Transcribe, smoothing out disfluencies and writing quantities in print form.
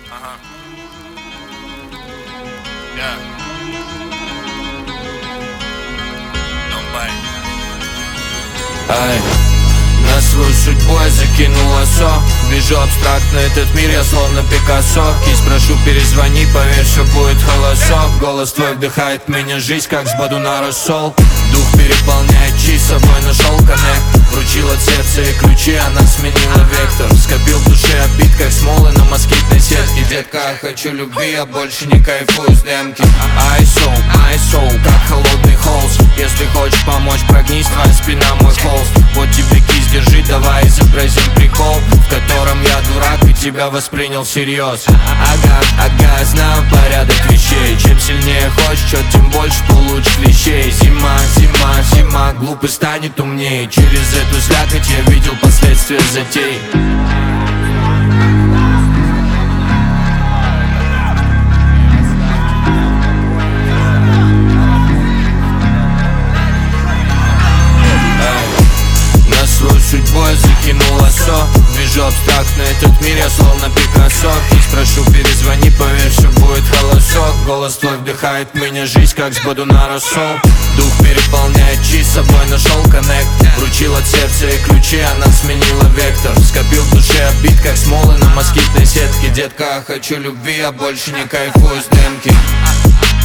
Ай, на свою судьбу я закинул лосо. Вижу абстрактно этот мир, я словно Пикассо. Кись, прошу, перезвони, поверь, все будет холосок. Голос твой вдыхает в меня жизнь, как с бадуна рассол. Дух переполняет честь, с собой нашел коннект. Вручил от сердца и ключи, она сменила вектор. Скопил в душе обид, как смолы на москитной сетке. Детка, я хочу любви, я больше не кайфую с демки. I soul, как холодный холст. Если хочешь помочь, прогнись, твоя спина мой холст. Вот тебе кисть, держи, давай изобразим прикол, в котором я дурак и тебя воспринял всерьез. Ага, знаю порядок вещей. Чем сильнее хочешь, чё тем больше получишь вещей. Зима, глупый станет умнее. Через эту слякоть я видел последствия затей. Свою судьбу я закинул лосо. Вижу абстрактно этот мир, я словно Пикассо. Кись, прошу, перезвони, поверь, все будет холосок. Голос твой вдыхает в меня жизнь, как с бадуна рассол. Дух переполняет честь, с собой нашел коннект. Вручил от сердца и ключи, она сменила вектор. Скопил в душе обид, как смолы на москитной сетке. Детка, я хочу любви, я больше не кайфую с демки.